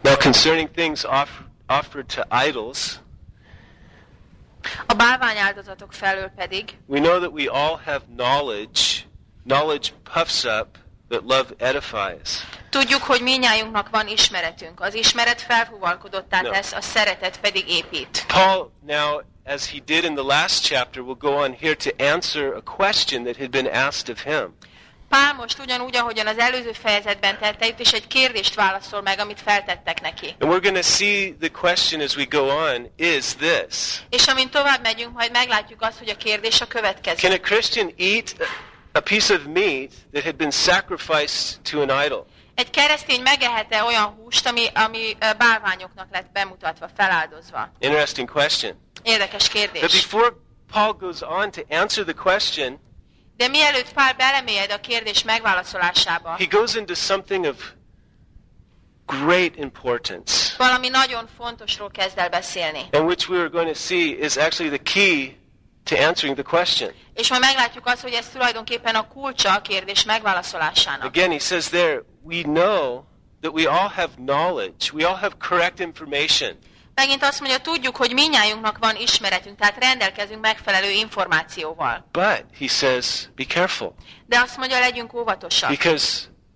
Now concerning things offered to idols, a bálványáldozatok felől pedig we know that we all have knowledge. Knowledge puffs up, but love edifies. Tudjuk, hogy mindnyájunknak van ismeretünk. Az ismeret felfúvalkodottá tesz, a szeretet pedig épít. Paul now, as he did in the last chapter, will go on here to answer a question that had been asked of him. Pál most ugyanúgy, ahogyan az előző fejezetben tette, itt is egy kérdést válaszol meg, amit feltettek neki. And we're going to see the question as we go on is this. És amint tovább megyünk, majd meglátjuk azt, hogy a kérdés a következő. Can a Christian eat a piece of meat that had been sacrificed to an idol? Egy keresztény megehet-e olyan húst, ami bálványoknak lett bemutatva, feláldozva? Interesting question. Érdekes But kérdés. before Paul goes on to answer the question, De mielőtt Pál belemélyed a kérdés megválaszolásába, he goes into something of great importance, valami nagyon fontosról kezd el beszélni. and which we are going to see is actually the key to answering the question. És majd meglátjuk azt, hogy ez tulajdonképpen a kulcsa a kérdés megválaszolásának. Again, he says there, we know that we all have knowledge. We all have correct information. Megint azt mondja, tudjuk, hogy mindnyájunknak van ismeretünk, tehát rendelkezünk megfelelő információval. But, he says, be careful. De azt mondja, legyünk óvatosak. Because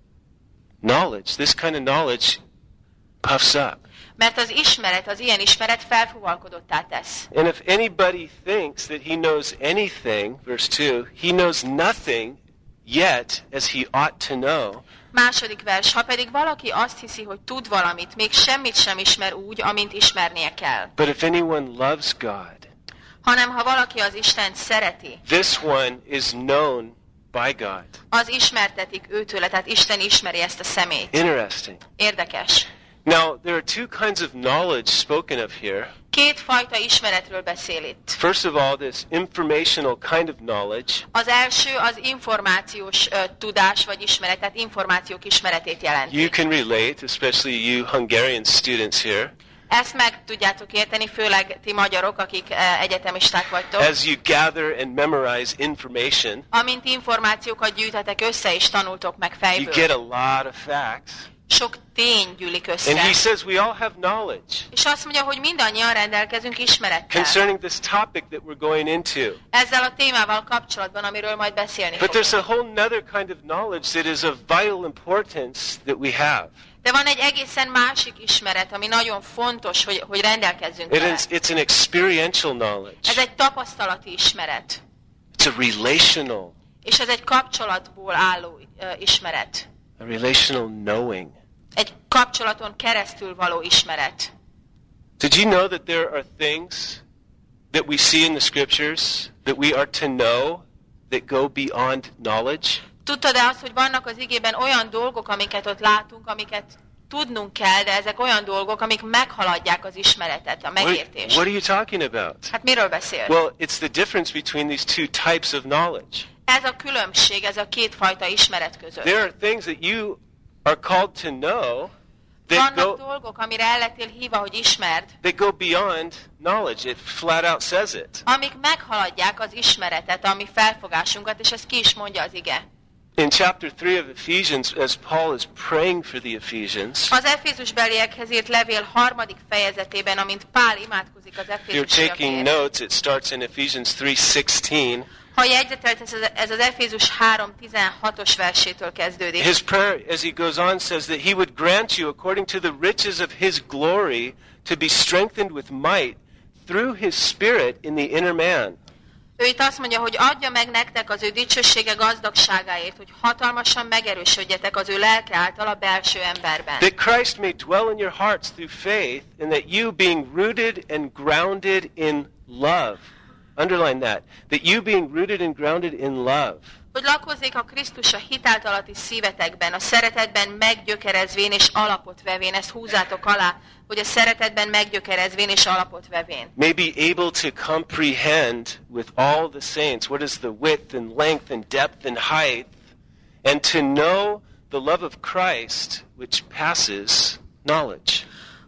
knowledge, this kind of knowledge, puffs up. Mert az ismeret, az ilyen ismeret felfúvalkodottá tesz. And if anybody thinks that he knows anything, verse 2, he knows nothing yet as he ought to know. Második vers, ha pedig valaki azt hiszi, hogy tud valamit, még semmit sem ismer úgy, amint ismernie kell. But if anyone loves God, Hanem ha valaki az Istent szereti, this one is known by God. az ismertetik őtőle, tehát Isten ismeri ezt a személyt. Interesting. Érdekes. Now, there are two kinds of knowledge spoken of here. Két fajta ismeretről beszél itt. First of all, this informational kind of knowledge. Az első az információs tudás vagy ismeret, tehát információk ismeretét jelenti. You can relate, especially you Hungarian students here. Ezt meg tudjátok érteni, főleg ti magyarok, akik egyetemisták vagytok. As you gather and memorize information, Amint információkat gyűjtetek össze és tanultok meg you get fejből. a lot of facts. Sok tény gyűlik And he össze. says we all have knowledge És azt mondja, hogy mindannyian rendelkezünk ismerettel. concerning this topic that we're going into. Ezzel a témával kapcsolatban, amiről majd beszélni But there's a fogunk. whole other kind of knowledge that is of vital importance that we have. De van egy egészen másik ismeret, ami nagyon fontos, hogy rendelkezzünk vele. It's an experiential knowledge. Ez egy tapasztalati ismeret. It's a relational, És ez egy kapcsolatból álló ismeret. a relational knowing. Egy kapcsolaton keresztül való ismeret. Did you know that there are things that we see in the scriptures that we are to know that go beyond knowledge? Tudtad-e azt, hogy vannak az igében olyan dolgok, amiket ott látunk, amiket tudnunk kell, de ezek olyan dolgok, amik meghaladják az ismeretet, a megértést. What are you talking about? Hát miről beszél? Well, it's the difference between these two types of knowledge. Ez a különbség, ez a kétfajta ismeret között. There are things that you are called to know that Vannak dolgok, amire el lettél hívva, hogy ismerd, go beyond knowledge. It flat out says it. amik meghaladják az ismeretet, a mi felfogásunkat, és ezt ki is mondja az ige. In chapter 3 of Ephesians, as Paul is praying for the Ephesians, Az Efézusbeliekhez írt levél 3. fejezetében, amint Pál imádkozik az if you're taking Efézusiakért. notes, it starts in Ephesians 3:16. Ha jegyzetelt, ez az Efézus 3:16-os versétől kezdődik. His prayer, as he goes on, says that he would grant you, according to the riches of his glory, to be strengthened with might through his Spirit in the inner man. Ő itt azt mondja, hogy adja meg nektek az ő dicsősége gazdagságáért, hogy hatalmasan megerősödjetek az ő lelke által a belső emberben. That Christ may dwell in your hearts through faith, and that you, being rooted and grounded in love, underline that you being rooted and grounded in love, Hogy lakozzék a Krisztus a hitáltalati szívetekben, a szeretetben meggyökerezvén és alapot vevén, ezt húzzátok alá, hogy a szeretetben meggyökerezvén és alapot vevén. may be able to comprehend with all the saints what is the width and length and depth and height, and to know the love of Christ which passes knowledge.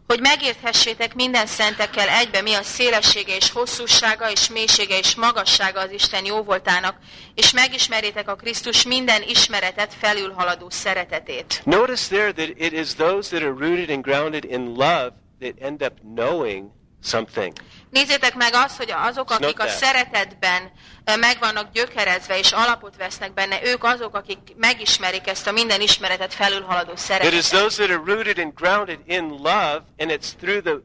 hogy megérthessétek minden szentekkel egybe, mi a szélessége és hosszúsága és mélysége és magassága az Isten jóvoltának, és megismerjétek a Krisztus minden ismeretet felülhaladó szeretetét. Notice there that it is those that are rooted and grounded in love that end up knowing something. Nézzétek meg azt, hogy azok, akik a szeretetben meg vannak gyökerezve és alapot vesznek benne, ők azok, akik megismerik ezt a minden ismeretet felülhaladó It is szeretetet. those that are rooted and grounded in love, and it's through the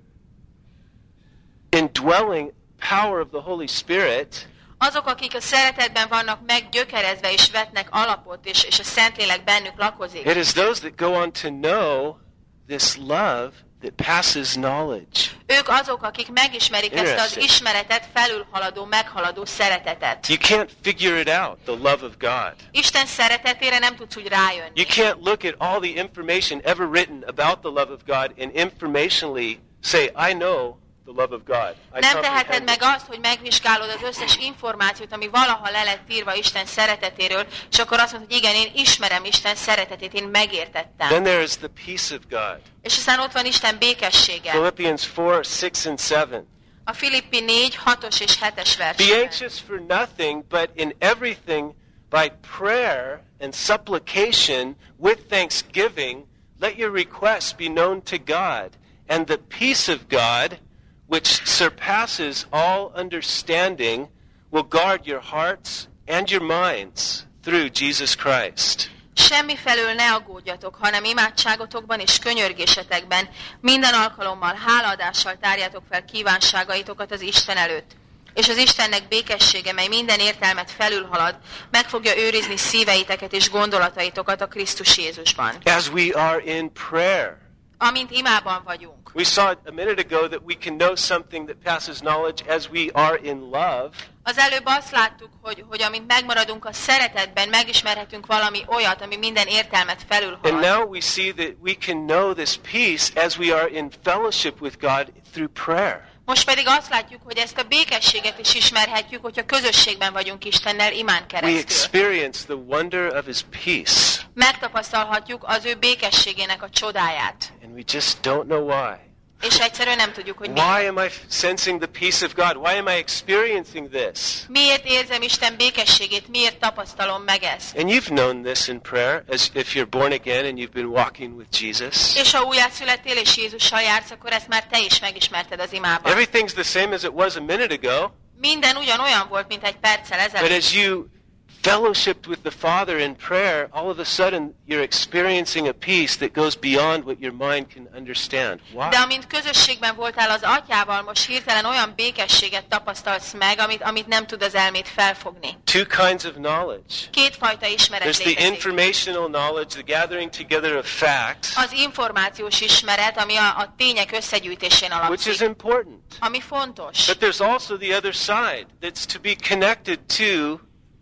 indwelling power of the Holy Spirit Azok, akik a szeretetben vannak meggyökerezve és vetnek alapot, és a Szentlélek bennük lakozik. It is those that go on to know this love that passes knowledge. Ők azok, akik megismerik ezt az ismeretet felülhaladó, meghaladó szeretetet. You can't figure it out, the love of God. Isten szeretetére nem tudsz úgy rájönni. You can't look at all the information ever written about the love of God and informationally say, I know the love of God. Nem teheted meg azt, hogy megvizsgálod az összes információt, ami valaha le lett írva Isten szeretetéről, és akkor azt mondod, hogy igen, én ismerem Isten szeretetét, én megértettem. Then there is the peace of God. És aztán ott van Isten békessége. Philippians 4, 6 and 7. A Filippi 4, 6-os és 7-es Be versben. anxious for nothing, but in everything by prayer and supplication with thanksgiving, let your requests be known to God, and the peace of God, which surpasses all understanding, will guard your hearts and your minds through Jesus Christ. Semmi felől ne aggódjatok, hanem imádságotokban és könyörgésetekben minden alkalommal hálaadással tárjátok fel kívánságaitokat az Isten előtt. És az Istennek békessége, mely minden értelmet felülhalad, meg fogja őrizni szíveiteket és gondolataitokat a Krisztus Jézusban. As we are in prayer. Amint imában vagyunk. We saw a minute ago that we can know something that passes knowledge as we are in love. Az előbb azt láttuk, hogy amint megmaradunk a szeretetben, megismerhetünk valami olyat, ami minden értelmet And felülhalad. now we see that we can know this peace as we are in fellowship with God through prayer. Most pedig azt látjuk, hogy ezt a békességet is ismerhetjük, hogyha közösségben vagyunk Istennel imán We keresztül. experience the wonder of His peace, Megtapasztalhatjuk az ő békességének a csodáját. and we just don't know why. És egyszerűen nem tudjuk, hogy Why miért. am I sensing the peace of God? Why am I experiencing this? Miért érzem Isten békességét, miért tapasztalom meg ezt? And you've known this in prayer, as if you're born again and you've been walking with Jesus. És ha újjászülettél és Jézussal jársz, akkor ezt már te is megismerted az imában. Everything's the same as it was a minute ago, Minden ugyanolyan volt, mint egy perccel but ezelőtt. as you fellowshiped with the Father in prayer, all of a sudden you're experiencing a peace that goes beyond what your mind can understand. Why? De amint közösségben voltál az Atyával, most hirtelen olyan békességet tapasztalsz meg, amit nem tud az elmét felfogni. Two kinds of knowledge. Kétfajta ismeret There's the létezik. informational knowledge, the gathering together of facts, Az információs ismeret, ami a tények összegyűjtésén which is alapszik, important. ami fontos. But there's also the other side that's to be connected to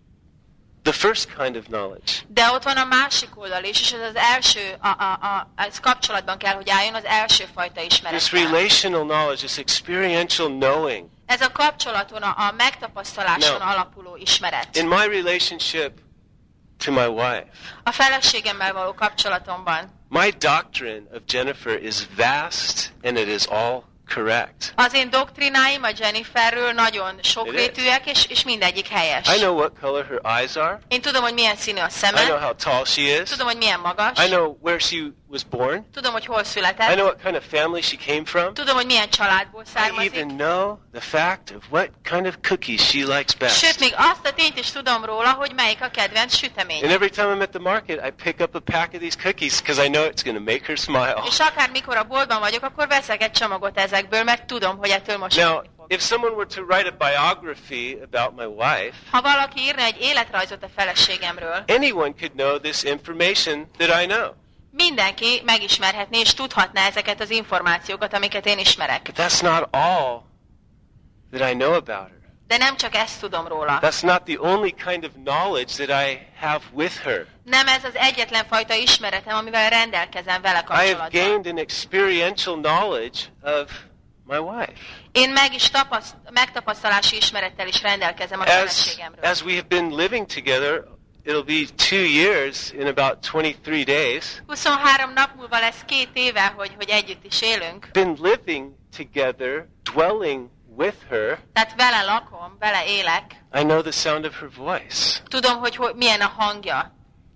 the first kind of knowledge. De ott van a másik oldal is, és ez az első, ez kapcsolatban kell, hogy álljon az első fajta This ismerettel. relational knowledge, this experiential knowing. Ez a kapcsolaton, a megtapasztaláson No. alapuló ismeret. In my relationship to my wife, A feleségemmel való kapcsolatomban my doctrine of Jennifer is vast and it is all correct. az én doktrináim a Jenniferről nagyon sokrétűek, és mindegyik helyes. I know what color her eyes are. Én tudom, hogy milyen színű a I szeme, know how tall she is. tudom, hogy milyen magas, I know where she was born. tudom, hogy hol I know született, what kind of family she came from. tudom, hogy milyen családból I származik, even know the fact of what kind of cookies she likes sőt, best. még azt a tényt is tudom róla, hogy melyik a kedvenc sütemény. And every time I'm at the market, I pick up a pack of these cookies because I know it's going to make her smile. És akármikor a boltban vagyok, akkor veszek egy csomagot ezekből, mert tudom, hogy ettől Now, mosolyogni fog. if someone were to write a biography about my wife, Ha valaki írna egy életrajzot a feleségemről, anyone could know this information that I know. mindenki megismerhetné és tudhatná ezeket az információkat, amiket én ismerek. But that's not all that I know about her. De nem csak ezt tudom róla. That's not the only kind of knowledge that I have with her. Nem ez az egyetlen fajta ismeretem, amivel rendelkezem vele I have kapcsolatban. gained an experiential knowledge of my wife. Én meg is megtapasztalási ismerettel is rendelkezem a As feleségemről. we have been living together it'll be 2 years in about 23 days. 23 nap múlva lesz 2 éve, hogy együtt is élünk. Been living together, dwelling with her. Tehát vele lakom, vele élek. I know the sound of her voice. Tudom, hogy milyen a hangja.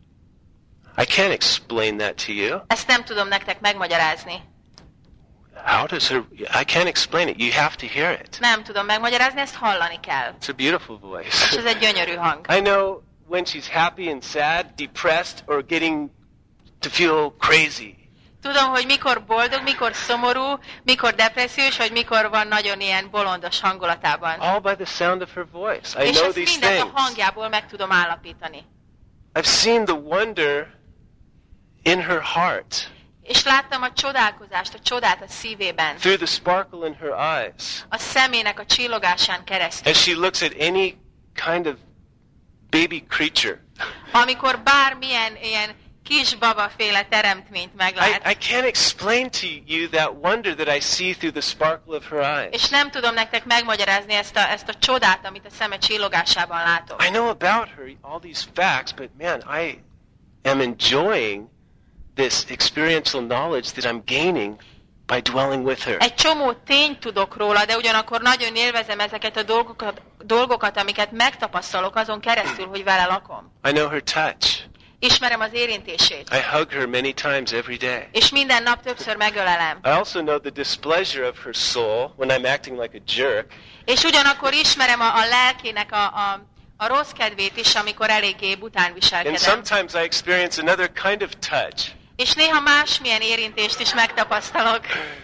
I can't explain that to you. Ezt nem tudom nektek megmagyarázni. How does her... I can't explain it. You have to hear it. Nem tudom megmagyarázni, ezt hallani kell. It's a beautiful És voice. ez egy gyönyörű hang. I know when she's happy and sad, depressed, or getting to feel crazy. Tudom, hogy mikor boldog, mikor szomorú, mikor depressziós, vagy mikor van nagyon ilyen bolondos hangulatában. All by the sound of her voice. I És know ezt these mindent a things. hangjából meg tudom állapítani. I've seen the wonder in her heart, És láttam a csodálkozást, a csodát a szívében, through the sparkle in her eyes. a szemének a csillogásán keresztül. As she looks at any kind of baby creature. Amikor bármilyen ilyen kis babaféle teremtményt meglát. I can't explain to you that wonder that I see through the sparkle of her eyes. És nem tudom nektek megmagyarázni ezt a csodát, amit a szeme csillogásában látok. I know about her all these facts, but man, I am enjoying this experiential knowledge that I'm gaining by dwelling with her. Egy csomó tényt tudok róla, de ugyanakkor nagyon élvezem ezeket a dolgokat, amiket megtapasztalok azon keresztül, hogy vele lakom. I know her touch. Ismerem az érintését. I hug her many times every day. És minden nap többször megölelem. I also know the displeasure of her soul when I'm acting like a jerk. És ugyanakkor ismerem a lelkének a rossz kedvét is, amikor eléggé bután And viselkedem. sometimes I experience another kind of touch És néha másmilyen érintést is megtapasztalok.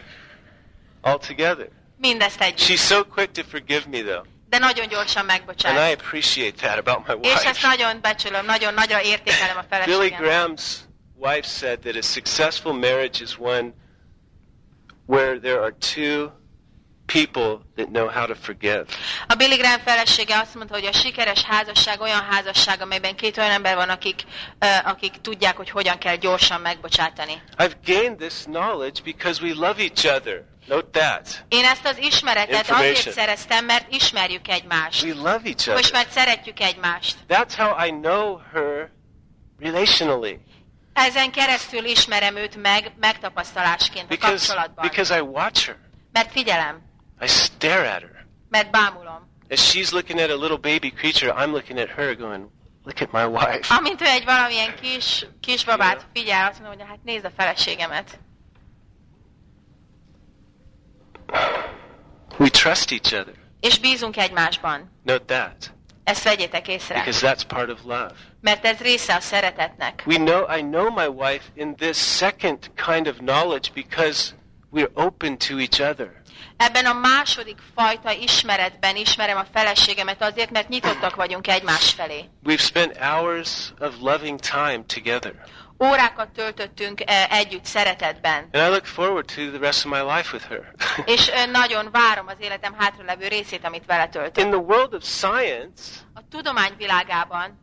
altogether. Mindezt együtt. She's so quick to forgive me, though. De nagyon gyorsan And I megbocsát. appreciate that about my És ezt wife. nagyon becsülöm, nagyon nagyra értékelem a Billy feleségem. Graham's wife said that a successful marriage is one where there are two people that know how to forgive. A Billy Graham felesége azt mondta, hogy a sikeres házasság olyan házasság, amelyben 2 olyan ember van, akik tudják, hogy hogyan kell gyorsan megbocsátani. I've gained this knowledge because we love each other. Note that. Én ezt az ismeretet Information. azért szereztem, mert ismerjük egymást. We love each Most other. mert szeretjük egymást. That's how I know her relationally. Ezen keresztül ismerem őt megtapasztalásként a kapcsolatban. Because I watch her. Mert figyelem, I stare at her. mert bámulom. As she's looking at a little baby creature, I'm looking at her going, look at my wife. Amint ő egy valamilyen kisbabát figyel, azt mondom, hogy hát nézd a feleségemet. We trust each other. És bízunk egymásban. Note that. Ezt vegyétek észre. Because that's part of love. Mert ez része a szeretetnek. I know my wife in this second kind of knowledge because we're open to each other. Ebben a második fajta ismeretben ismerem a feleségemet azért, mert nyitottak vagyunk egymás felé. We've spent hours of loving time together. Órákat töltöttünk együtt szeretetben. And I look forward to the rest of my life with her. És nagyon várom az életem hátralevő részét, amit vele töltök. In the world of science, A tudomány világában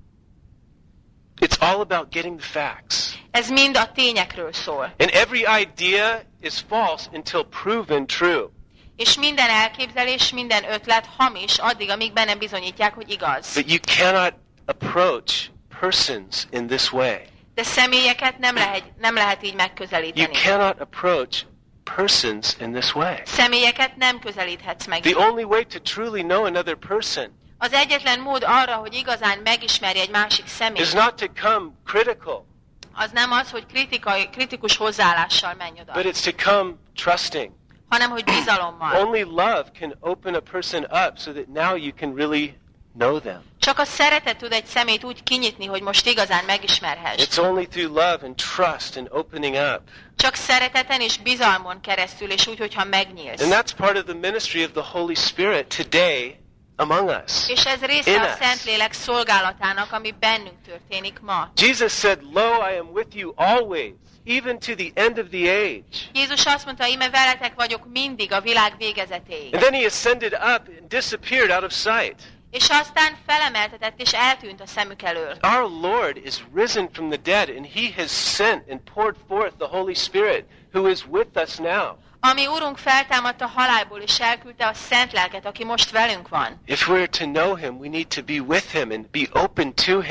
it's all about getting the facts. ez mind a tényekről szól. And every idea is false until proven true. És minden elképzelés, minden ötlet hamis addig, amíg be nem bizonyítják, hogy igaz. But you cannot approach persons in this way. De személyeket nem lehet így You megközelíteni. cannot approach persons in this way. Személyeket nem közelíthetsz meg. The only way to truly know another person Az egyetlen mód arra, hogy igazán megismerj egy másik is személyt, not to come critical, az nem az, hogy kritikus hozzáállással menj oda, but it's to come trusting. hanem hogy bizalommal. Only love can open a person up so that now you can really know them. Csak a szeretet tud egy szemét úgy kinyitni, hogy most igazán megismerhess. It's only through love and trust and opening up. Csak szereteten és bizalmon keresztül, és úgy, hogyha megnyílsz. And that's part of the ministry of the Holy Spirit today among us. És ez része In a us. Szentlélek szolgálatának, ami bennünk történik ma. Jesus said, "Lo, I am with you always, even to the end of the age." Jézus azt mondta, íme veletek vagyok mindig a világ végezetéig. And then he ascended up and disappeared out of sight. És aztán felemeltetett és eltűnt a szemük elől. Our Lord is risen from the dead, and he has sent and poured forth the Holy Spirit, who is with us now. Ami Urunk feltámadt a halálból, és elküldte a Szent Lelket, aki most velünk van. If we're to know him, we need to be with him and be open to him.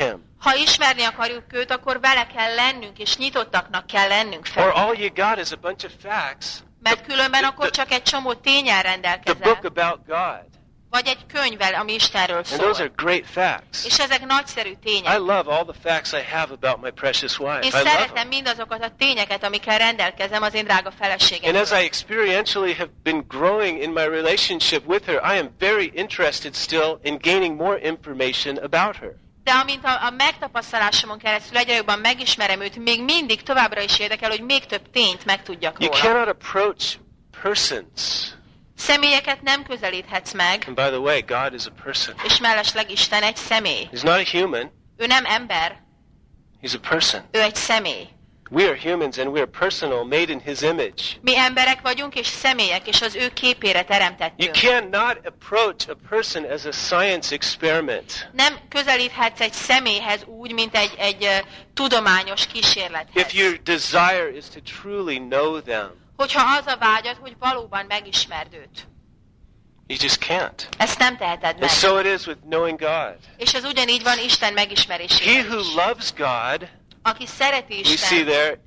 Ha ismerni akarjuk őt, akkor vele kell lennünk, és nyitottaknak kell lennünk Or fel. all you got is a bunch of facts. Mert különben akkor csak egy csomó tényel The rendelkezel. book about God. Vagy egy könyvvel, ami Istenről And those are szól. great facts. És ezek nagyszerű I tények. love all the facts I have about my precious wife. Én I love szeretem them. mindazokat a tényeket, amikkel rendelkezem az én drága And as feleségemről. I experientially have been growing in my relationship with her, I am very interested still in gaining more information about her. De amint a megtapasztalásomon keresztül egyre jobban megismerem őt, még mindig továbbra is érdekel, hogy még több tényt megtudjak You róla. cannot approach persons. Személyeket nem közelíthetsz meg, And by the way, God is a person. és mellesleg Isten egy személy. He's not a human. Ő nem ember, He's a person. ő egy személy. We are humans and we are personal, made in His image. Mi emberek vagyunk, és személyek, és az ő képére You teremtettünk. cannot approach a person as a science experiment. Nem közelíthetsz egy személyhez úgy, mint egy tudományos kísérlethez. If your desire is to truly know them, Hogyha az a vágyad, hogy valóban megismerd őt. you just can't. Ezt nem teheted And meg. so it is with knowing God. És ez ugyanígy van Isten He megismerésével who is. loves God, Aki szereti we see Istent, there,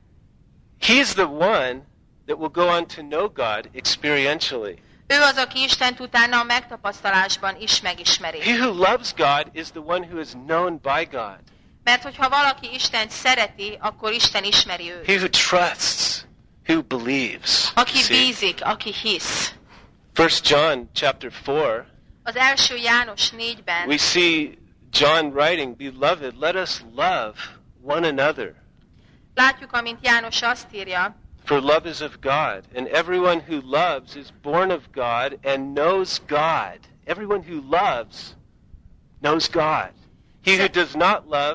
he's the one that will go on to know God experientially. ő az, aki Istent utána a megtapasztalásban is megismeri. He who loves God is the one who is known by God. Mert hogyha valaki Istent szereti, akkor Isten ismeri őt. He who trusts, who believes. Aki See? bízik, aki hisz. 1 John chapter 4, Az első János 4-ben we see John writing, "Beloved, let us love one another. látjuk, amint János azt írja, For love is of God, and everyone who loves is born of God and knows God." Everyone who loves knows God. He who does not love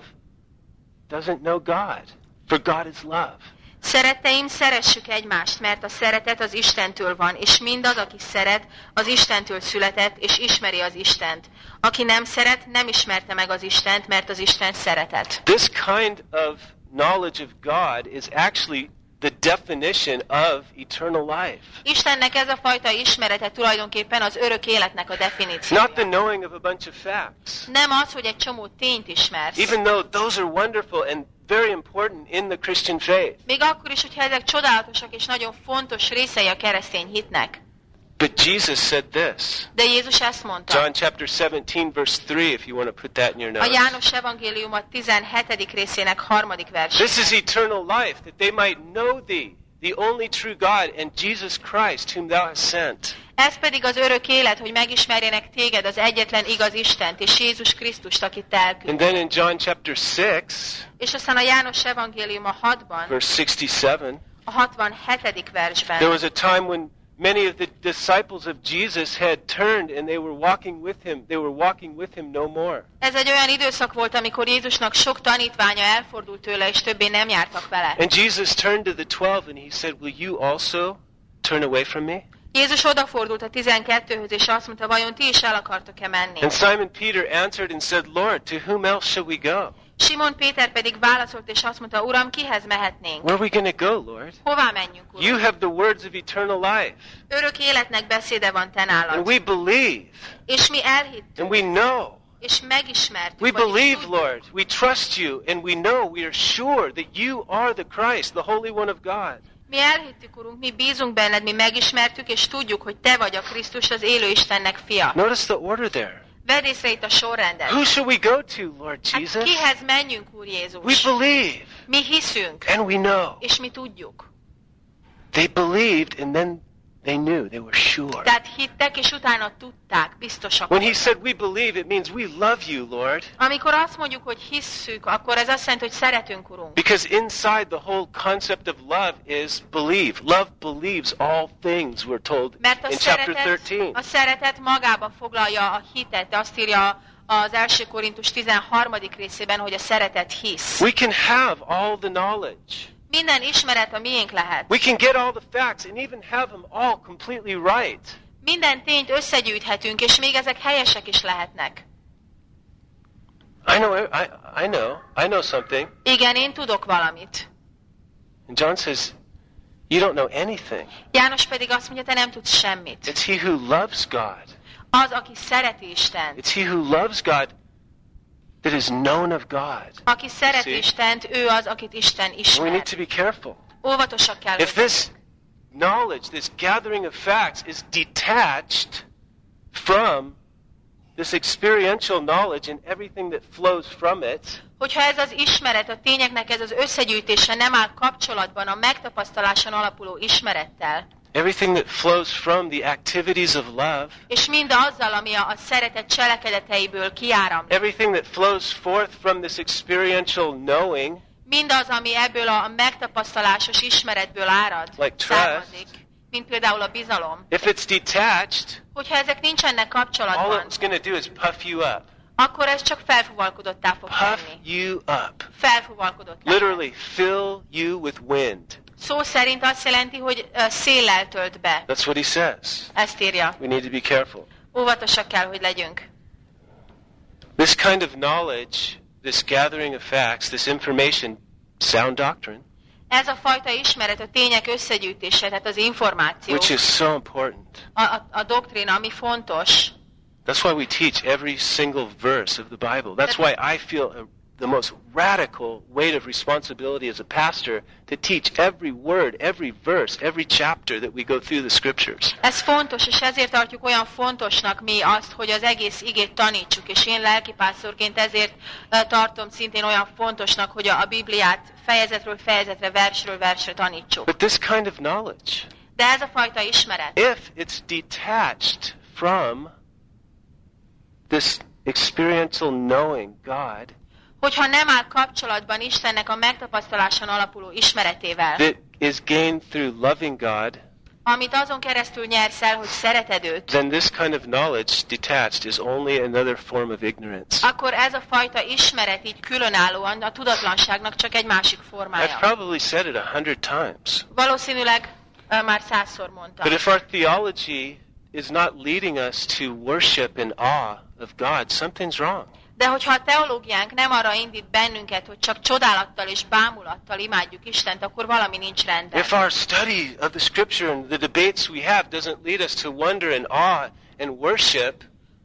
doesn't know God, for God is love. szeretteim, szeressük egymást, mert a szeretet az Istentől van, és mindaz, aki szeret, az Istentől született, és ismeri az Istent. Aki nem szeret, nem ismerte meg az Istent, mert az Isten szeretet. This kind of knowledge of God is actually the definition of eternal life. Istennek ez a fajta ismerete tulajdonképpen az örök életnek a definíciója. Not the knowing of a bunch of facts. Nem az, hogy egy csomó tényt ismersz. Even though those are wonderful and very important in the Christian faith. Még akkor is, hogyha ezek csodálatosak és nagyon fontos részei a keresztény hitnek. But Jesus said this. De Jézus ezt mondta. John chapter 17 verse 3, if you want to put that in your A notes. János evangélium a 17. részének 3. versében. This is eternal life, that they might know thee, the only true God, and Jesus Christ, whom thou hast sent. Ez pedig az örök élet, hogy megismerjenek téged, az egyetlen igaz Istent, és Jézus Krisztust, akit te And elküldtél. then in John chapter 6, És aztán a János evangélium a 6-ban, verse 67, a 67. versben. there was a time when many of the disciples of Jesus had turned and they were walking with him. They were walking with him no more. Ez egy olyan időszak volt, amikor Jézusnak sok tanítványa elfordult tőle, és többé nem jártak vele. And Jesus turned to the 12 and he said, "Will you also turn away from me?" Jézus odafordult a 12-höz, és azt mondta, vajon ti is el akartok-e menni? And Simon Peter answered and said, "Lord, to whom else shall we go? Simon Péter pedig válaszolt, és azt mondta, Uram, kihez mehetnénk? Where are we going to go, Lord? Hová menjünk, Uram? You have the words of eternal life. Örök életnek beszéde van te And nálad. we believe És mi elhittük, and we know. és megismertük, We vagyis believe, tudjuk, Lord. We trust you and we know, we are sure that you are the Christ, the Holy One of God. Mi elhittük, Urunk, mi bízunk benned, mi megismertük, és tudjuk, hogy te vagy a Krisztus, az élő Istennek fia. Notice the order there. Vedd észre itt a sorrendet. Who shall we go to, Lord Hát Jesus? kihez menjünk, Úr We Jézus? believe Mi hiszünk, and we know. és mi tudjuk. They believed and then they knew, they were sure. Tehát hittek, és utána tudták, biztosak. When he said we believe, it means we love you, Lord. Amikor azt mondjuk, hogy hisszük, akkor ez azt jelenti, hogy szeretünk, Urunk. Because inside the whole concept of love is believe. Love believes all things, we're told Mert in chapter 13. a szeretet magába foglalja a hitet. Azt írja az 1. Korintus 13. részében, hogy a szeretet hisz. We can have all the knowledge. Minden ismeret a miénk lehet. We can get all the facts and even have them all completely right. Minden tényt összegyűjthetünk, és még ezek helyesek is lehetnek. I know something. Igen, én tudok valamit. And John says, you don't know anything. János pedig azt mondja, te nem tudsz semmit. It's he who loves God. Az, aki szereti Istent. It's he who loves God that is known of God. Aki szeret Istent, ő az, akit Isten We need ismer. to be careful. Óvatosak kell If legyünk. this knowledge, this gathering of facts is detached from this experiential knowledge and everything that flows from it, Hogyha ez az ismeret, a tényeknek ez az összegyűjtése nem áll kapcsolatban a megtapasztaláson alapuló ismerettel, everything that flows from the activities of love, és mind azzal, ami a szeretet cselekedeteiből kiáramlik, everything that flows forth from this experiential knowing, mindaz, ami ebből a megtapasztalásos ismeretből árad, Like trust. származik, mint például a bizalom. if it's detached, Hogyha ezek nincsenek all kapcsolatban, it's going to do is puff you up. akkor ez csak felfúvalkodottá fog Puff tenni. you up. Felfúvalkodott lesz. Literally, fill you with wind. Szó szerint azt jelenti, hogy széllel tölt be. That's what he says. Ezt írja. We need to be careful. Óvatosak kell, hogy legyünk. This kind of knowledge, this gathering of facts, this information, sound doctrine, Ez a fajta ismeret, a tények összegyűjtése, tehát az információ, which is so important. a doktrína, ami fontos. That's why we teach every single verse of the Bible. That's why I feel the most radical weight of responsibility as a pastor to teach every word, every verse, every chapter that we go through the scriptures. Ez fontos, és ezért tartjuk olyan fontosnak mi azt, hogy az egész igét tanítsuk, és én lelkipásztorként ezért tartom szintén olyan fontosnak, hogy a Bibliát fejezetről fejezetre, versről versre tanítsuk. But this kind of knowledge, De ez a fajta ismeret, if it's detached from this experiential knowing God, hogyha nem áll kapcsolatban Istennek a megtapasztaláson alapuló ismeretével, that is gained through loving God, amit azon keresztül nyersz el, hogy szereted őt, then this kind of knowledge detached is only another form of ignorance. akkor ez a fajta ismeret így különállóan a tudatlanságnak csak egy másik I've formája. probably said it 100 times. Valószínűleg már 100-szor mondtam. But if our theology is not leading us to worship in awe of God, something's wrong. De hogyha a teológiánk nem arra indít bennünket, hogy csak csodálattal és bámulattal imádjuk Istent, akkor valami nincs rendben. If our study of the scripture and the debates we have doesn't lead us to wonder and awe and worship,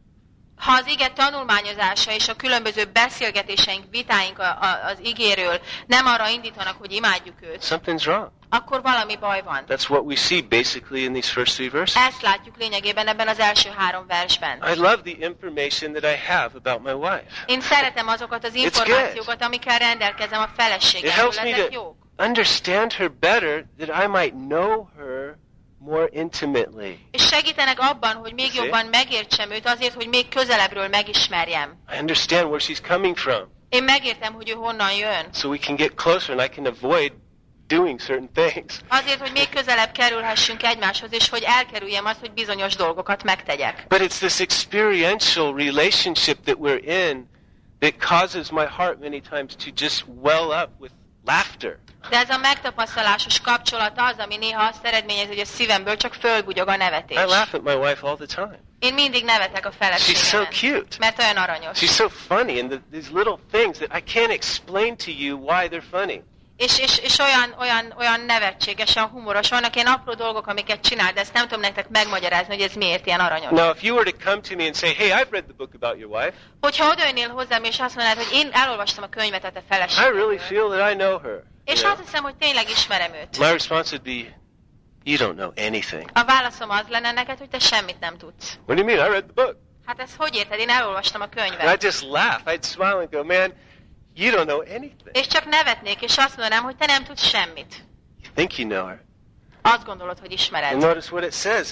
Ha az ige tanulmányozása és a különböző beszélgetéseink, vitáink az igéről nem arra indítanak, hogy imádjuk őt, something's wrong. akkor valami baj van. That's what we see basically in these first 3 verses. Ezt látjuk lényegében ebben az első 3 versben. I love the information that I have about my wife. Én szeretem azokat az információkat, amikkel rendelkezem a It feleségemről. helps me Ezek to jók. understand her better, that I might know her more intimately. És segítenek abban, hogy még See? jobban megértsem őt, azért, hogy még közelebbről megismerjem. I understand where she's coming from, Én megértem, hogy ő honnan jön. so we can get closer and I can avoid doing certain things. Azért, hogy még közelebb kerülhessünk egymáshoz, és hogy elkerüljem azt, hogy bizonyos dolgokat megtegyek. But it's this experiential relationship that we're in that causes my heart many times to just well up with laughter. De ez a megtapasztalásos kapcsolat az, ami néha azt eredményez, hogy a szívemből csak fölbugyog a nevetés. I laugh at my wife all the time. Én mindig nevetek a She's so feleségemen, cute. mert olyan aranyos. She's so funny, and these little things that I can't explain to you why they're funny. És olyan nevetséges, olyan humoros. Vannak ilyen apró dolgok, amiket csinál, de ezt nem tudom nektek megmagyarázni, hogy ez miért ilyen aranyos. Now, if you were to come to me and say, hey, I've read the book about your wife, Hogyha odaönnél hozzám, és azt mondanád, hogy én elolvastam a könyvet a te I feleségedről, really feel that I know her. és You azt hiszem, hogy tényleg ismerem őt. My response would be, you don't know anything. A válaszom az lenne neked, hogy te semmit nem tudsz. What do you mean? I read the book. Hát ezt hogy érted? Én elolvastam a And könyvet. I'd just laugh. I'd smile and go, man, you don't know anything. És csak nevetnék, és azt mondanám, hogy te nem tudsz semmit. You think you know her. Azt gondolod, hogy And ismered. notice what it says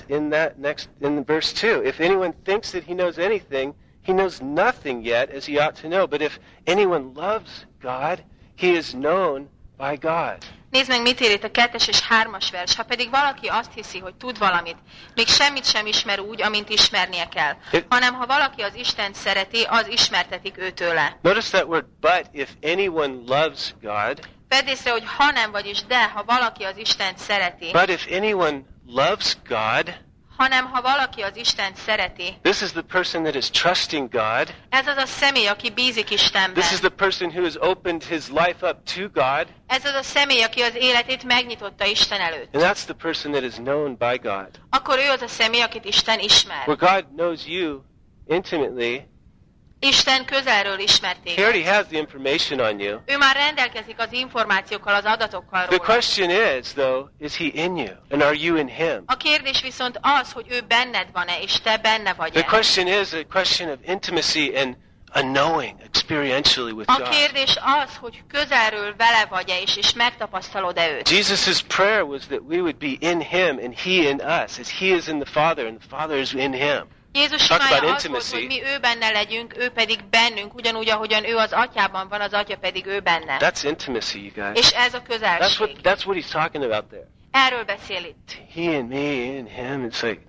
in verse 2. If anyone thinks that he knows anything, he knows nothing yet as he ought to know. But if anyone loves God, he is known by God. Nézd meg, mit ír itt a 2. és 3. vers. Ha pedig valaki azt hiszi, hogy tud valamit, még semmit sem ismer úgy, amint ismernie kell. Hanem ha valaki az Istent szereti, az ismertetik őtőle. Notice that word, but if anyone loves God. Vedd észre, hogy ha nem, vagyis de, ha valaki az Istent szereti, But if anyone loves God, hanem ha valaki az Istent szereti, this is the person that is trusting God. ez az a személy, aki bízik Istenben. This is the person who has opened his life up to God. Ez az a személy, aki az életét megnyitotta Isten előtt. And that's the person that is known by God. Akkor ő az a személy, akit Isten ismer. Where God knows you intimately, Isten közelről ismert He téged. already has the information on you. Ő már rendelkezik az információkkal, az adatokkal The róla. question is, though, is he in you? And are you in him? A kérdés viszont az, hogy ő benned van-e, és te benne The vagy-e. question is a question of intimacy and a knowing experientially with A God. kérdés az, hogy közelről vele vagy-e, és megtapasztalod-e őt. Jesus' prayer was that we would be in him and he in us, as he is in the Father and the Father is in him. Jézus Talk about imája az volt, intimacy. hogy mi ő benne legyünk, ő pedig bennünk, ugyanúgy, ahogyan ő az atyában van, az atya pedig ő benne. That's intimacy, you guys. És ez a közelség. That's what he's talking about there. Erről beszél itt. He and me and him. It's like,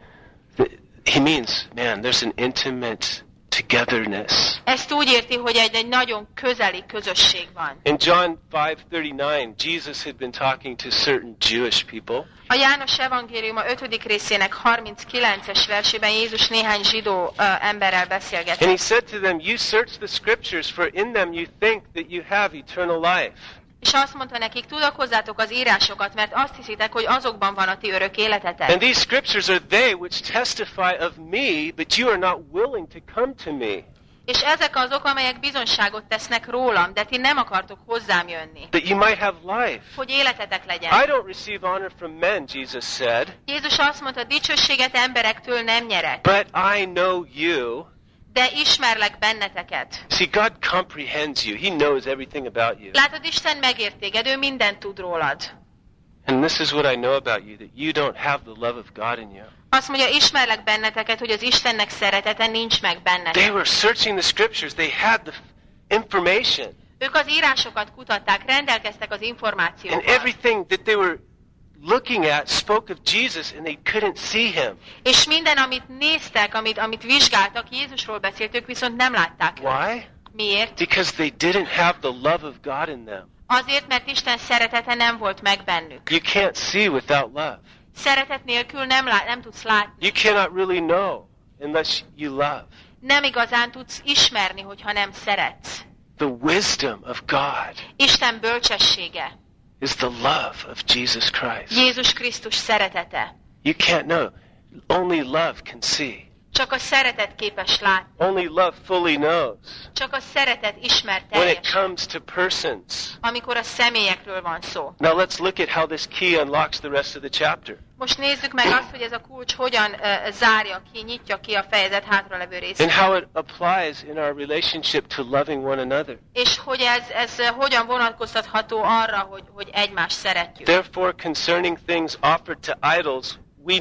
he means, man, there's an intimate togetherness. Ezt úgy érti, hogy egy nagyon közeli közösség van. In John 5:39, Jesus had been talking to certain Jewish people. A János evangéliuma 5. részének 39-es versében Jézus néhány zsidó emberrel beszélgetett. And he said to them, you search the scriptures, for in them you think that you have eternal life. És azt mondta nekik, tudakozzátok az írásokat, mert azt hiszitek, hogy azokban van a ti örök életetek. And these scriptures are they which testify of me, but you are not willing to come to me. És ezek azok, amelyek bizonyságot tesznek rólam, de ti nem akartok hozzám jönni. That you might have life. Hogy életetek legyen. I don't receive honor from men, Jesus said. Jézus azt mondta, dicsőséget emberektől nem nyerek, But I know you. de ismerlek benneteket. See, God comprehends you. He knows everything about you. Látod, Isten megért téged, ő mindent tud rólad. And this is what I know about you, that you don't have the love of God in you. Azt mondja, ismerlek benneteket, hogy az Istennek szeretete nincs meg They bennetek. were searching the scriptures. They had the information. Ők az írásokat kutatták, rendelkeztek az And információval. everything that they were looking at spoke of Jesus, and they couldn't see him. És minden, amit néztek, amit vizsgáltak, Jézusról beszélt, ők viszont nem látták őt. Why? Miért? Because they didn't have the love of God in them. Azért, mert Isten szeretete nem volt meg bennük. You can't see without love. Szeretet nélkül nem tudsz látni. You cannot really know unless you love. Nem igazán tudsz ismerni, hogyha nem szeretsz. The wisdom of God Isten bölcsessége, is the love of Jesus Christ. Jézus Krisztus szeretete. You can't know. Only love can see. Csak a szeretet képes látni. Only love fully knows. Csak a szeretet ismer When it teljesen, comes to persons. amikor a személyekről van szó. Now let's look at how this key unlocks the rest of the chapter. Most nézzük meg azt, hogy ez a kulcs hogyan zárja ki, nyitja ki a fejezet hátralevő And részét. how it applies in our relationship to loving one another. És hogy ez hogyan vonatkoztatható arra, hogy egymást szeretjük. Therefore, concerning things offered to idols, we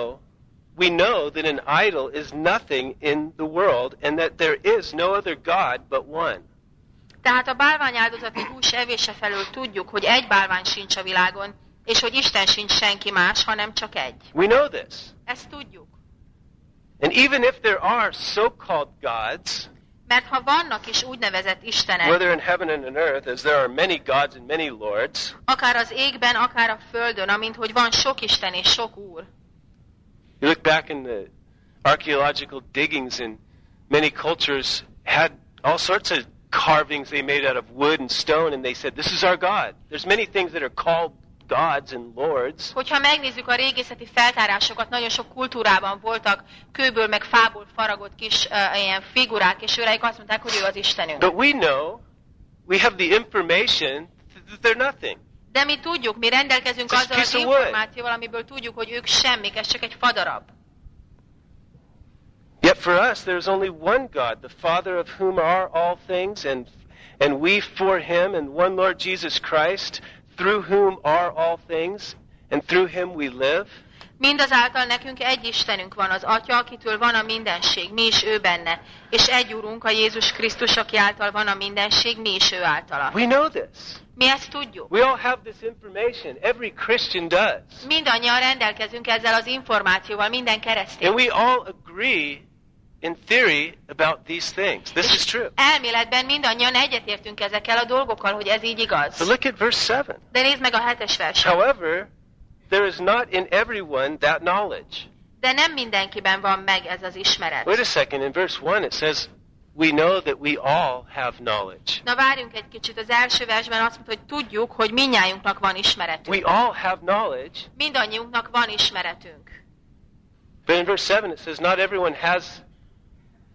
know that an idol is nothing in the world, and that there is no other God but one. Tehát a bálványáldozati hús evése felől tudjuk, hogy egy bálvány sincs a világon, és hogy Isten sincs senki más, hanem csak egy. We know this. Ezt tudjuk. And even if there are so-called gods, Mert ha vannak is úgynevezett istenek, whether in heaven and on earth, as there are many gods and many lords, akár az égben, akár a földön, amint hogy van sok isten és sok úr. you look back in the archaeological diggings, and many cultures had all sorts of carvings they made out of wood and stone, and they said, this is our God. There's many things that are called gods and lords. Hogyha megnézzük a régészeti feltárásokat, nagyon sok kultúrában voltak kőből meg fából faragott kis ilyen figurák, és őreik azt mondták, hogy ő az Istenünk. But we know, we have the information that they're nothing. De mi tudjuk, mi rendelkezünk Just azzal az piece of wood. információval, amiből tudjuk, hogy ők semmik, ez csak egy fadarab. Yet for us there is only one God, the Father of whom are all things, and we for him, and one Lord Jesus Christ, through whom are all things, and through him we live. Mindazáltal nekünk egy Istenünk van, az Atya, akitől van a mindenség, mi is ő benne. És egy Úrunk, a Jézus Krisztus, aki által van a mindenség, mi is ő általa. We know this. Mi ezt tudjuk. We all have this information. Every Christian does. Mindannyian rendelkezünk ezzel az információval, minden keresztény. And we all agree in theory about these things. This is true. Elméletben mindannyian egyetértünk ezekkel a dolgokkal, hogy ez így igaz. But look at verse 7. De nézd meg a 7-es verset. However, there is not in everyone that knowledge. De nem mindenkiben van meg ez az ismeret. Wait a second. In verse 1 it says, we know that we all have knowledge. Na várjunk egy kicsit, az első versben azt mondta, hogy tudjuk, hogy mindnyájunknak van ismeretünk. We all have knowledge. Mindannyiunknak van ismeretünk. But in verse 7 it says, not everyone has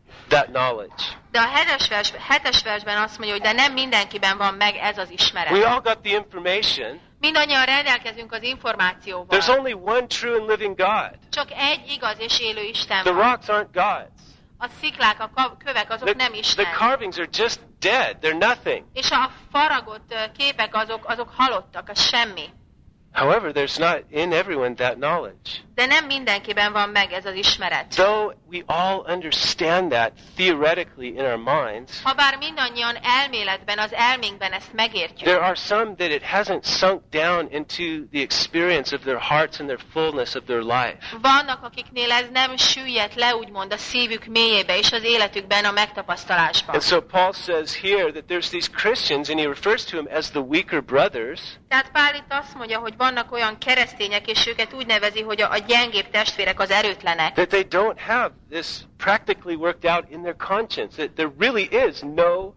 that knowledge. De a 7-es versben azt mondja, hogy de nem mindenkiben van meg ez az ismeret. We all got the information. Mindannyian rendelkezünk az információval. There's only one true and living God. Csak egy igaz és élő Isten The van. rocks aren't gods. A sziklák, a kövek, azok nem The Isten. carvings are just dead. They're nothing. És a faragott képek, azok halottak, az semmi. However, there's not in everyone that knowledge. De nem mindenkiben van meg ez az ismeret. Though we all understand that theoretically in our minds, Habár mindannyian elméletben, az elménkben ezt megértjük, there are some that it hasn't sunk down into the experience of their hearts and their fullness of their life. vannak, akiknél ez nem süllyedt le, úgymond a szívük mélyébe és az életükben a megtapasztalásban. And so Paul says here that there's these Christians, and he refers to them as the weaker brothers, Tehát Pál itt azt mondja, hogy vannak olyan keresztények, és őket úgy nevezi, hogy a gyengébb testvérek, az erőtlenek. that they don't have this practically worked out in their conscience, that there really is no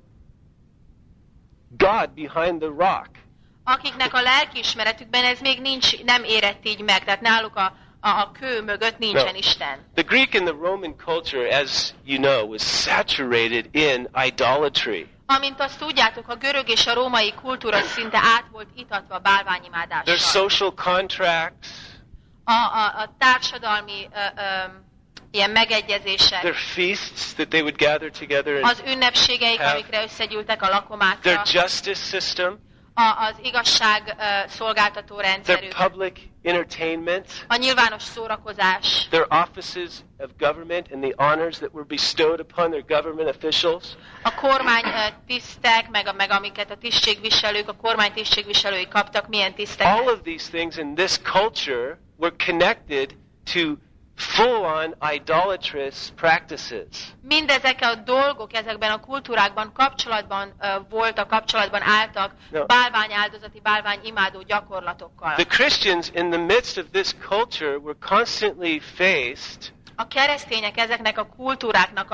God behind the rock. Akiknek a lelkiismeretükben ez még nem érett így meg, tehát náluk a kő mögött nincsen No. Isten. The Greek and the Roman culture, as you know, was saturated in idolatry. Amint azt tudjátok, a görög és a római kultúra szinte át volt itatva Their bálványimádással. social contracts, A társadalmi ilyen megegyezések, their feasts that they would gather together, and az ünnepségeik, have- amikre összegyűltek a lakomákra, their justice system, az igazság szolgáltató their rendszerük, public entertainment, a nyilvános szórakozás, their offices of government and the honors that were bestowed upon their government officials. a kormány tisztek, meg amiket a tisztségviselők, a kormány tisztségviselői kaptak, milyen All tiszteket. of these things in this culture were connected to full-on idolatrous practices. Mindezek a dolgok ezekben a kultúrákban kapcsolatban voltak, kapcsolatban álltak No. bálványáldozati, bálványimádó gyakorlatokkal. The Christians in the midst of this culture were constantly faced A keresztények ezeknek a kultúráknak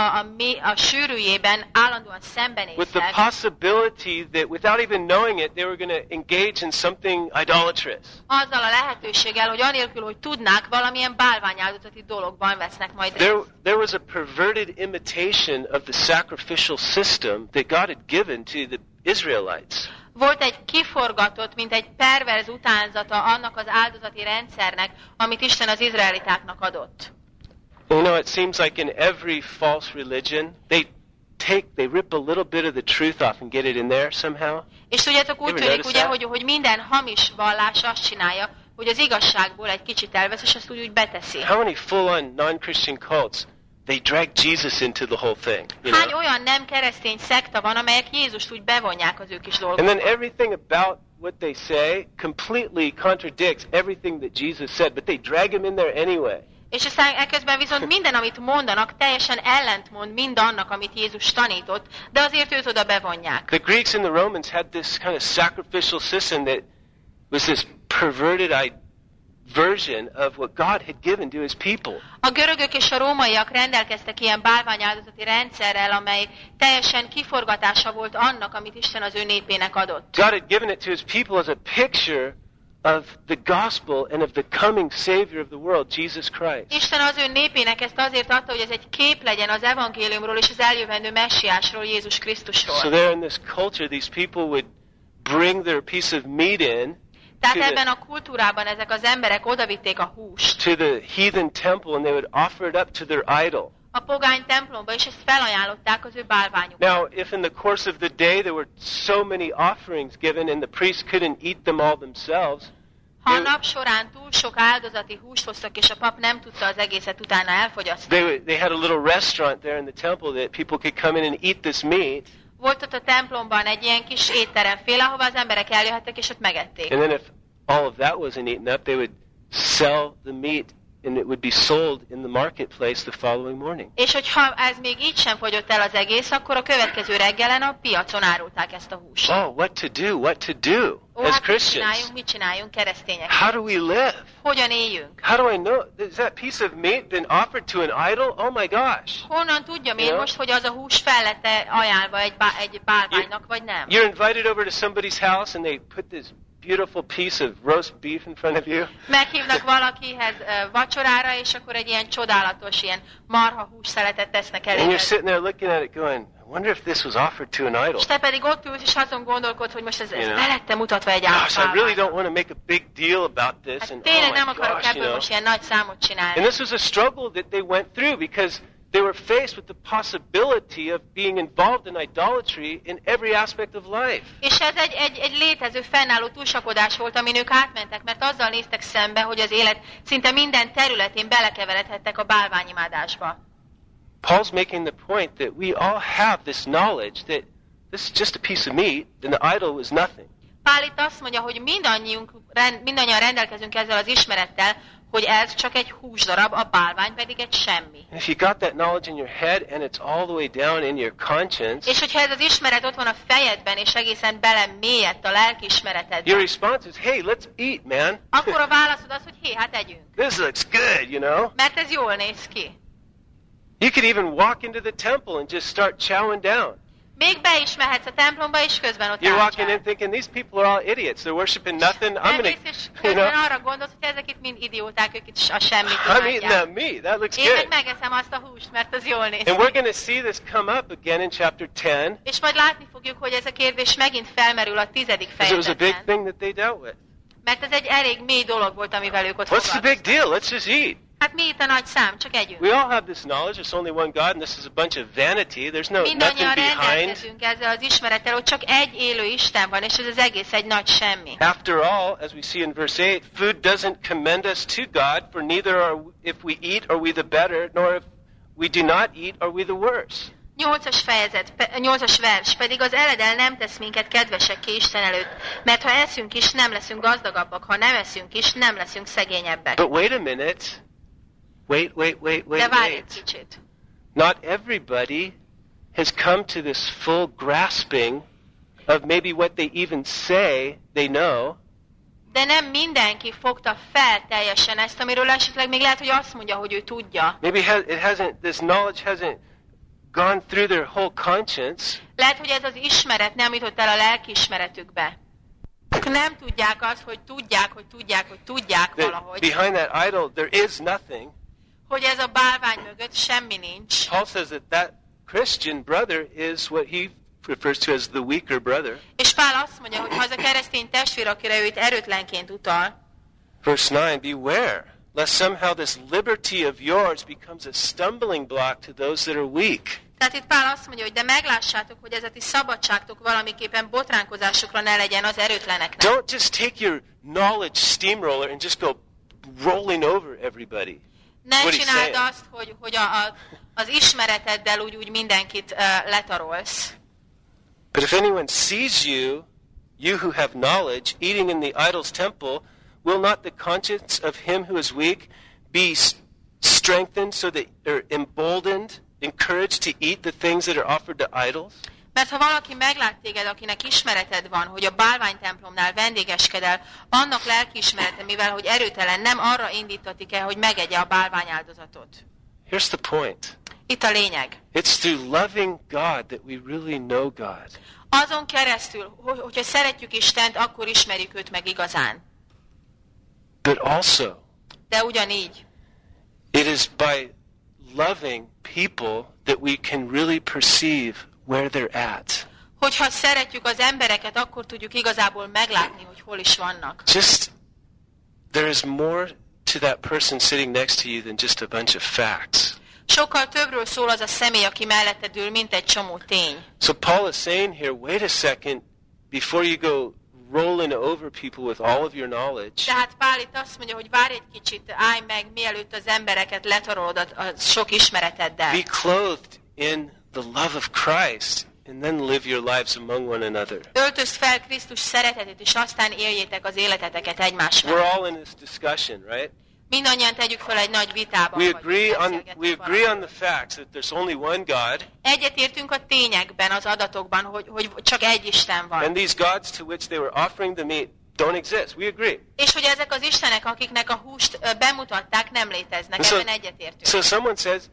a sűrűjében állandóan with the szembenéztek, possibility that without even knowing it, they were going to engage in something idolatrous. azzal a lehetőséggel, hogy anélkül, hogy tudnák, valamilyen bálványáldozati dologban vesznek majd részt. There was a perverted imitation of the sacrificial system that God had given to the Israelites. Volt egy kiforgatott, mint egy perverz utánzata annak az áldozati rendszernek, amit Isten az izraelitáknak adott. You know, it seems like in every false religion, they rip a little bit of the truth off and get it in there somehow. És tudjátok, úgy Ever tűnik, notice ugye, that? hogy minden hamis vallás azt csinálja, hogy az igazságból egy kicsit elvesz, és azt úgy beteszi. How many full-on non-Christian cults, they drag Jesus into the whole thing, you Hány know? olyan nem keresztény szekta van, amelyek Jézust úgy bevonják az ő kis And then dolgokba. everything about what they say completely contradicts everything that Jesus said, but they drag him in there anyway. És aztán ekközben viszont minden, amit mondanak, teljesen ellentmond mindannak, amit Jézus tanított, de azért őt oda bevonják. The Greeks and the Romans had this kind of sacrificial system that was this perverted version of what God had given to his people. A görögök és a rómaiak rendelkeztek ilyen bálványáldozati rendszerrel, amely teljesen kiforgatása volt annak, amit Isten az ő népének adott. God had given it to his people as a picture of the gospel and of the coming Savior of the world, Jesus Christ. Isten az ő népének ezt azért adta, hogy ez egy kép legyen az evangéliumról és az eljövendő messiásról, Jézus So Krisztusról. there in this culture, these people would bring their piece of meat in Tehát to the- ebben a kultúrában ezek az emberek odavitték a húst to the heathen temple and they would offer it up to their idol. a pogány templomba, és ezt felajánlották az ő bálványuknak. Now, if in the course of the day there were so many offerings given and the priest couldn't eat them all themselves, Ha a nap során túl sok áldozati húst hoztak, és a pap nem tudta az egészet utána elfogyasztani, they had a little restaurant there in the temple that people could come in and eat this meat. volt ott a templomban egy ilyen kis étteremféle, ahova az emberek eljöhettek, és ott megették. And then if all of that wasn't eaten up, they would sell the meat and it would be sold in the marketplace the following morning. És hogyha ez még így sem fogyott el az egész, akkor a következő reggelen a piacon árulták ezt a húst. Oh, what to do? What to do Ó, as hát Christians? mit csináljunk keresztények? How do we live? Hogyan éljünk? How do I know? Is that piece of meat been offered to an idol? Oh my gosh. Honnan tudjam én Ja. most, hogy az a hús fel lett ajánlva egy bálványnak, vagy nem? You're invited over to somebody's house and they put this beautiful piece of roast beef in front of you? Meghívnak valakihez vacsorára, és akkor egy ilyen csodálatos, ilyen marha hússzeletet tesznek And elé. you're sitting there looking at it going, I wonder if this was offered to an idol. És te pedig ott ülsz, és azon gondolkod, hogy most ez You know? belette mutatva egy Gosh, I really don't általában. want to make a big deal about this. Hát And tényleg oh nem my akarok gosh, you ebből know. most ilyen nagy számot And csinálni. this was a struggle that they went through because they were faced with the possibility of being involved in idolatry in every aspect of life. És ez egy létező, fennálló túlsakodás volt, amin ők átmentek, mert azzal néztek szembe, hogy az élet szinte minden területén belekeveredhettek a bálványimádásba. Paul's making the point that we all have this knowledge that this is just a piece of meat and the idol was nothing. Pál itt azt mondja, hogy mindannyian rendelkezünk ezzel az ismerettel, hogy ez csak egy húsdarab, a bálvány pedig egy semmi. And if you got that knowledge in your head and it's all the way down in your conscience, És hogyha ez az ismeret ott van a fejedben, és egészen belemélyedt a your lelkiismeretedben, response is, hey, let's eat, man. akkor a válaszod az, hogy hé, hát együnk. This looks good, you know. Mert ez jól néz ki. You could even walk into the temple and just start chowing down. Még be is mehetsz a templomba, és közben ott You're walking in állcsál. thinking, these people are all idiots. They're worshiping nothing. I'm Elmész, going és to, you közben know, arra gondolsz, hogy ezek itt mind idióták, ők itt a semmit I'm eating imádják. that meat. That looks Én meg good. megeszem azt a húst, mert az jól néz And ki. we're going to see this come up again in chapter 10. És majd látni fogjuk, hogy ez a kérdés megint felmerül a 10. Because it was a big fejezetben. thing that they dealt with. Mert ez egy elég mély dolog volt, amivel ők ott What's the big foglalkoztak. deal? Let's just eat. Hát mi itt a nagy szám? Csak együnk. We all have this knowledge. There's only one God, and this is a bunch of vanity. There's nothing Mindannyian behind. rendelkezünk ezzel az ismerettel, hogy csak egy élő Isten van, és ez az egész egy nagy semmi. After all, as we see in verse 8, food doesn't commend us to God, for neither are if we eat are we the better, nor if we do not eat are we the worse. 8-as vers, pedig az eledel nem tesz minket kedvesekké Isten előtt, mert ha eszünk is, nem leszünk gazdagabbak, ha nem eszünk is, nem leszünk szegényebbek. But wait a minute. Wait. De várj egy kicsit. Not everybody has come to this full grasping of maybe what they even say they know. De nem mindenki fogta fel teljesen ezt, amiről esetleg még lehet, hogy azt mondja, hogy ő tudja. Maybe this knowledge hasn't gone through their whole conscience. Lehet, hogy ez az ismeret nem jutott el a lelkiismeretükbe. Nem tudják azt, hogy tudják That valahogy, behind that idol there is nothing. hogy ez a bálvány mögött semmi nincs. Paul says that Christian brother is what he refers to as the weaker brother. És Pál azt mondja, hogy ha az a keresztény testvér, akire ő itt erőtlenként utal, Verse 9, beware, lest somehow this liberty of yours becomes a stumbling block to those that are weak. tehát itt Pál azt mondja, hogy de meglássátok, hogy ez a ti szabadságtok valamiképpen botránkozásukra ne legyen az erőtleneknek. Don't just take your knowledge steamroller and just go rolling over everybody. Ne What he's csináld saying. azt, hogy az ismereteddel úgy mindenkit letarolsz. But if anyone sees you who have knowledge, eating in the idol's temple, will not the conscience of him who is weak be strengthened so that they're emboldened, encouraged to eat the things that are offered to idols? Mert ha valaki meglát téged, akinek ismereted van, hogy a bálványtemplomnál vendégeskedel, annak lelkiismerete, mivel hogy erőtelen, nem arra indítatik el, hogy megegye a bálványáldozatot. Here's the point. Itt a lényeg. It's through loving God that we really know God. Azon keresztül, hogyha szeretjük Istent, akkor ismerjük őt meg igazán. But also, De ugyanígy, it is by loving people that we can really perceive where they're at. hogyha szeretjük az embereket, akkor tudjuk igazából meglátni, hogy hol is vannak. Just, there is more to that person sitting next to you than just a bunch of facts. Sokkal többről szól az a személy, aki melletted ül, mint egy csomó tény. So Paul is saying here, wait a second, before you go rolling over people with all of your knowledge, Tehát Pál itt azt mondja, hogy várj egy kicsit, állj meg, mielőtt az embereket letarolod a sok ismereteddel. be clothed in the love of Christ, and then live your lives among one another. Öltözd fel Krisztus szeretetét, és aztán éljétek az életeteket egymás We're mellett. all in this discussion, right? Mindannyian tegyük fel egy nagy vitába. We vagy agree beszélgetünk on valamit. the facts that there's only one God, Egyetértünk a tényekben, az adatokban, hogy csak egy Isten van. and these gods to which they were offering the meat don't exist. We agree. És hogy ezek az istenek, akiknek a húst bemutatták, nem léteznek. So- Ebben egyetértünk. So someone says,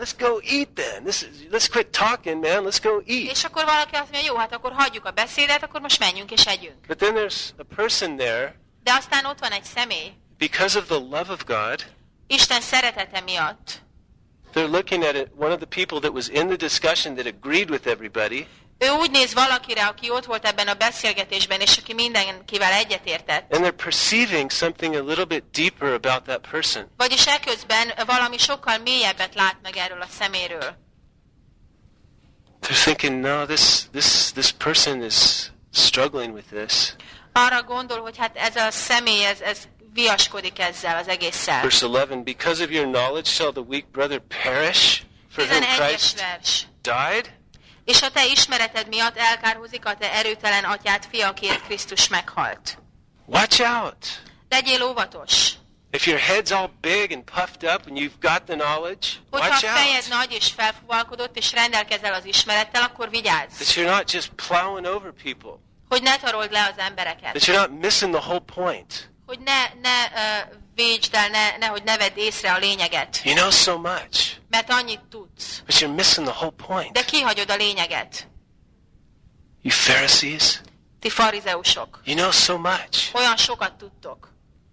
let's go eat then. Let's quit talking, man. Let's go eat. És akkor valaki azt mondja, jó, hát akkor hagyjuk a beszédet, akkor most menjünk és együnk. But then there's a person there, De aztán ott van egy személy, because of the love of God, Isten szeretete miatt. they're looking at it, one of the people that was in the discussion that agreed with everybody, Ő úgy néz valakire, aki ott volt ebben a beszélgetésben, és aki mindenkivel egyetértett. and they're perceiving something a little bit deeper about that person. Vagyis eközben valami sokkal mélyebbet lát meg erről a szeméről. They're thinking, no, this person is struggling with this. Arra gondol, hogy hát ez a személy, ez viaskodik ezzel az egésszel. Verse 11, because of your knowledge shall the weak brother perish, for whom 11-es Christ vers. died? És a te ismereted miatt elkárhozik a te erőtelen atyád fia, akiért Krisztus meghalt. Watch out. Legyél óvatos. If your head's all big and puffed up and you've got the knowledge, Hogyha a watch fejed out. nagy és felfúvalkodott és rendelkezel az ismerettel, akkor vigyázz, That you're not just plowing over people. hogy ne tarold le az embereket. That you're not missing the whole point. Hogy ne végsd el, nehogy ne vedd észre a lényeget. You know so much, Mert annyit tudsz, but you're missing the whole point. de kihagyod a lényeget. You Pharisees, Ti farizeusok, you know so much. olyan sokat tudtok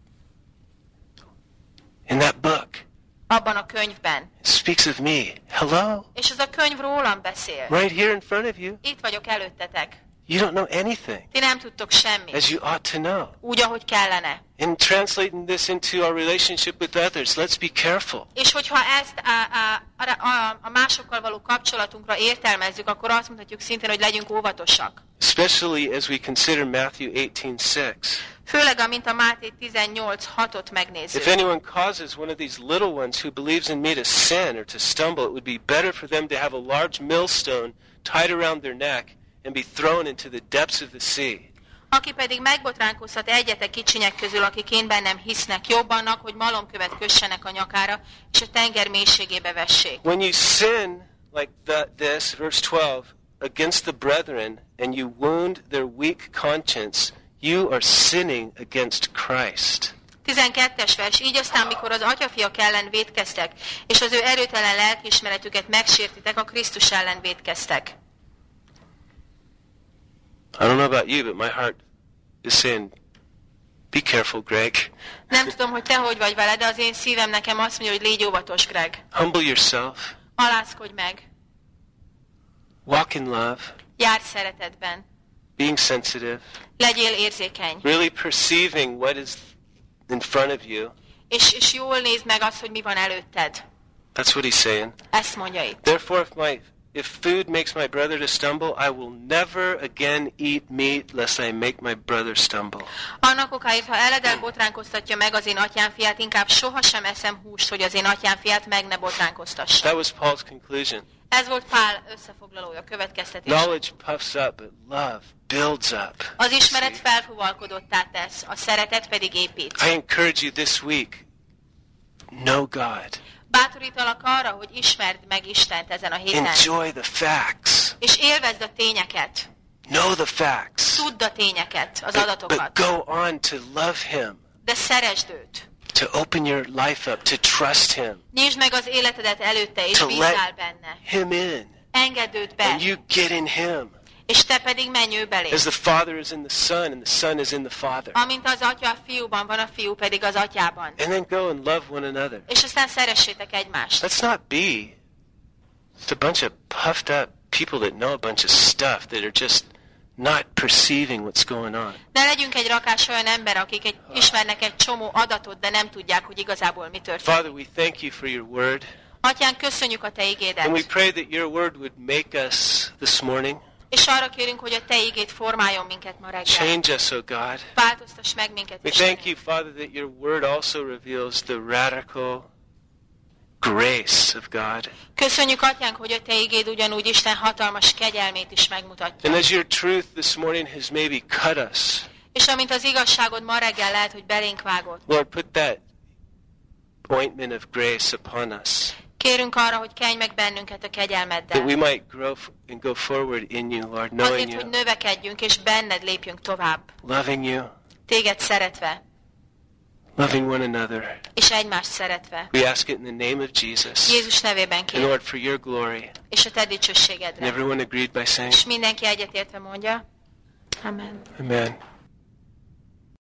In that book, abban a könyvben. it speaks of me. Hello? És ez a könyv rólam beszél. Right here in front of you. Itt vagyok előttetek. You don't know anything, Ti nem tudtok semmit. as you ought to know. Úgy, ahogy kellene. In translating this into our relationship with others, let's be careful. És hogyha ezt a másokkal való kapcsolatunkra értelmezzük, akkor azt mondhatjuk szintén, hogy legyünk óvatosak. Especially as we consider Matthew 18:6. Főleg, amint a Máté 18:6-ot megnézzük. If anyone causes one of these little ones who believes in me to sin or to stumble, it would be better for them to have a large millstone tied around their neck and be thrown into the depths of the sea. Aki pedig megbotránkozhat egyetek kicsinyek közül, akik én bennem hisznek, jobb annak, hogy malomkövet kössenek a nyakára, és a tenger mélységébe vessék. When you sin like this, verse 12, against the brethren, and you wound their weak conscience, you are sinning against Christ. 12. vers. Így aztán, mikor az atyafiak ellen vétkeztek, és az ő erőtelen lelkiismeretüket megsértitek, a Krisztus ellen vétkeztek. I don't know about you, but my heart is saying, be careful, Greg. Nem tudom, hogy te hogy vagy vele, de az én szívem nekem azt mondja, hogy légy óvatos, Greg. Humble yourself. Alázkodj meg. Walk in love. Járj szeretetben. Being sensitive. Legyél érzékeny. Really perceiving what is in front of you. És jól nézd meg azt, hogy mi van előtted. That's what he's saying. Ezt mondja itt. Therefore, if food makes my brother to stumble, I will never again eat meat lest I make my brother stumble. Annak okáért, ha eledel botránkoztatja meg az én atyám fiát, inkább sohasem eszem húst, hogy az én atyám fiát meg ne botránkoztassa. That was Paul's conclusion. Ez volt Pál összefoglalója, következtetés. Knowledge puffs up, but love builds up. Az ismeret felfúvalkodottá tesz, a szeretet pedig épít. I encourage you this week, know God. Bátorítalak arra, hogy ismerd meg Istent ezen a héten. Enjoy the facts. És élvezd a tényeket. Know the facts. Tudd a tényeket, az But adatokat. go on to love Him. De szeresd őt. To open your life up, to trust Him. Nyisd meg az életedet előtte, és To bízzál let benne. Him in. Engedd őt be, And you get in Him. és te pedig menj ő belé. As the Father is in the Son, and the Son is in the Father. Amint az atya a fiúban van, a fiú pedig az atyában. And then go and love one another. És aztán szeressétek egymást. Let's not be just a bunch of puffed up people that know a bunch of stuff that are just not perceiving what's going on. Ne legyünk egy rakás olyan ember, akik ismernek egy csomó adatot, de nem tudják, hogy igazából mi történik. Father, we thank you for your word. Atyán, köszönjük a te And we igédet. pray that your word would make us this morning. És arra kérünk, hogy a te igét formáljon minket ma reggel. Change us, oh God. Változtass meg minket, We Istenem. thank you, Father, that your word also reveals the radical grace of God. Köszönjük, Atyánk, hogy a te igéd ugyanúgy Isten hatalmas kegyelmét is megmutatja. And as your truth this morning has maybe cut us, És amint az igazságod ma reggel lehet, hogy belénk vágott. Lord, put that ointment of grace upon us, Kérünk arra, hogy kenj meg bennünket a that we kegyelmeddel. might grow and go forward in you, Lord, knowing Azért, hogy you, növekedjünk, és benned lépjünk tovább. loving you, Téged szeretve. loving one another. És egymást szeretve. We ask it in the name of Jesus. Jézus nevében And kérjük. Lord, for your glory. És a te And dicsőségedre. everyone agreed by saying, És mindenki egyetértve mondja. Amen. Amen.